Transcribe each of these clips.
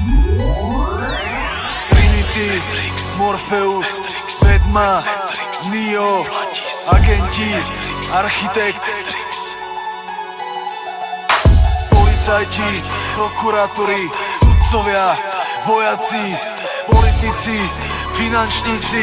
Trinity, Morpheus, Vedma, Neo, agenti, architekt, policajti, prokurátori, sudcovia, vojaci, politici, finančníci.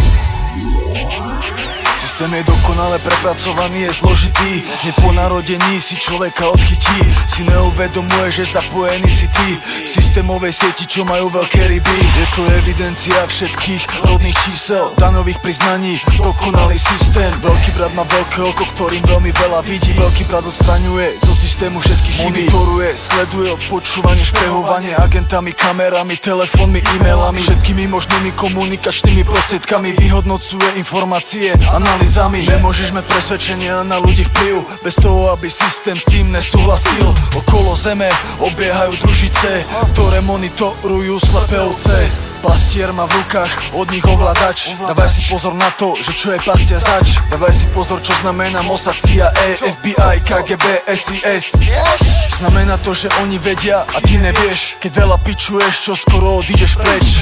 Systém je dokonale prepracovaný, je zložitý. Hneď po narodení si človeka odchytí. Si neuvedomuje, že zapojený si ty v systémovej sieti, čo majú veľké ryby. Je to evidencia všetkých rodných čísel, daňových priznaní, dokonalý systém. Veľký brat má veľké oko, ktorým veľmi veľa vidí. Veľký brat odstraňuje zo systému všetky chyby. Monitoruje, sleduje odpočúvanie, špehovanie agentami, kamerami, telefónmi, e-mailami, všetkými možnými komunikačnými prostriedkami. Vyhodnocuje informácie, analýzami. Nemôžeš mať presvedčenia na ľudí vplyv bez toho, aby systém s tým nesúhlasil. Okolo zeme obiehajú družice, ktoré monitorujú slepé ovce. Pastier má v rukách od nich ovládač. Dávaj si pozor na to, že čo je pastia zač. Dávaj si pozor, čo znamená Mossad, CIA, FBI, KGB, SIS. Znamená to, že oni vedia a ty nevieš. Keď veľa pičuješ, čo skoro odídeš preč.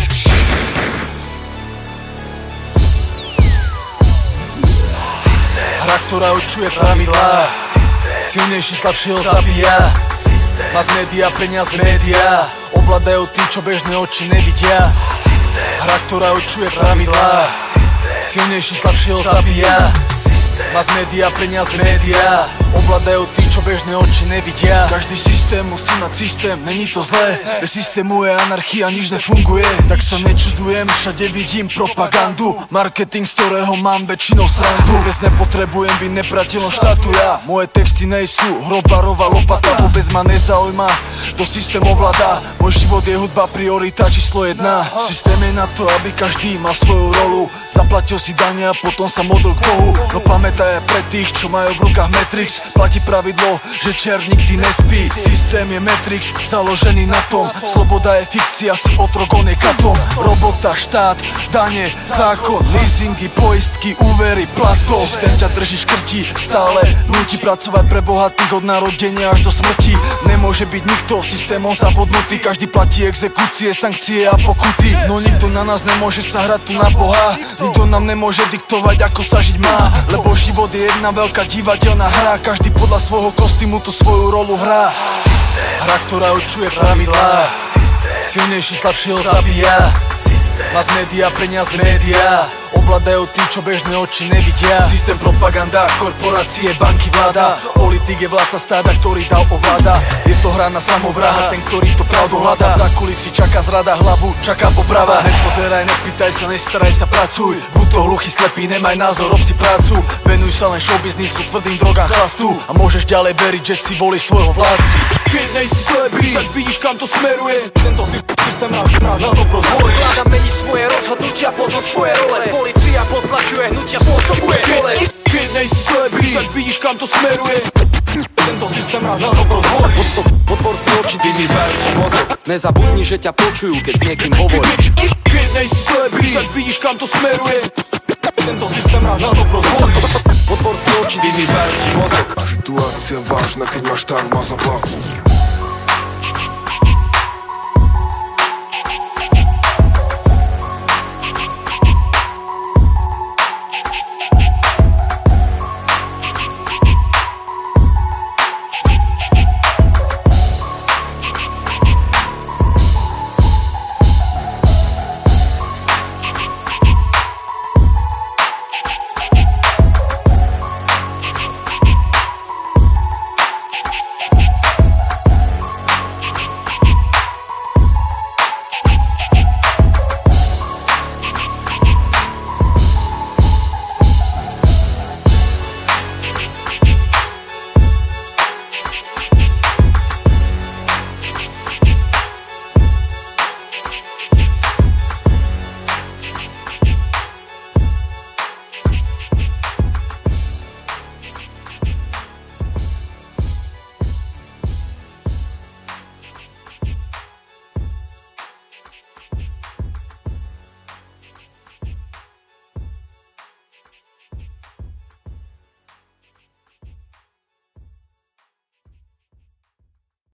Hra, ktorá určuje pravidlá. Silnejší slabšieho zabíja. Mas média, peniaze média ovládajú tí, čo bežné oči nevidia. Hra, ktorá určuje pravidlá. Silnejší slabšieho zabíja. Mas média, peniaze média ovládajú tí, čo bežné oči nevidia. Každý systém musí mať systém, není to zlé. Bez systému je anarchia, nič nefunguje. Tak sa nečudujem, všade vidím propagandu, marketing, z ktorého mám väčšinou srandu. Vôbec nepotrebujem byť nepriateľom štátu ja. Moje texty nejsú hrobarová lopata. Vôbec ma nezaujíma, kto systém ovláda. Môj život je hudba, priorita číslo 1. Systém je na to, aby každý mal svoju rolu. Zaplatil si dane a potom sa modlil k Bohu. No pamätaj aj pre tých, čo majú v rukách Matrix. Platí pravidlo, že čert nikdy nespí. Systém je Matrix, založený na tom. Sloboda je fikcia, si otrok, on je katom. Robota, štát, dane, zákon, leasingy, poistky, úvery, platov. Systém ťa drží škrti, stále nutí pracovať pre bohatých od narodenia až do smrti. Nemôže byť nikto systémom zabudnutý. Každý platí exekúcie, sankcie a pokuty. No nikto na nás nemôže sa hrať tu na Boha. Nikto nám nemôže diktovať, ako sa žiť má. Lebo život je jedna veľká divadelná hra. Každý podľa svojho kostýmu tú svoju rolu hrá. Hra, ktorá určuje pravidlá. Silnejší slabšieho zabíja. Mas média, peniaze média ovládajú tí, čo bežné oči nevidia. Systém, propaganda, korporácie, banky, vláda. Politik je vládca stáda, ktorý dal ovláda. Je to hra na samovraha, ten, ktorý to pravdu hľadá. Za kulisy čaká zrada, hlavu čaká poprava. Nepozeraj, nepýtaj sa, nestaraj sa, pracuj. Buď to hluchý, slepý, nemaj názor, rob si prácu. Venuj sa len showbiznisu, tvrdým drogám, chlastu. A môžeš ďalej veriť, že si volí svojho vládcu. Keď nejsi slepý, tak vidíš, kam to smeruje. Tento systém nás za to prozvoj. Vláda mení svoje rozhodnutia podľa svoje role. Polícia potlačuje, hnutia spôsobuje bolesť. Keď nejsi slepý, tak vidíš, kam to smeruje. Tento systém nás za to prozvoj. Otvor si oči, vymývaj mozog. Nezabudni, že ťa počujú, keď s niekým hovoríš. Keď nejsi slepý, tak vidíš, kam to smeruje. Tento systém nás za to prozvoj. Otvor si oči, vymývaj mozog. Sytuacja ważna, keď máš tak ma zabavu.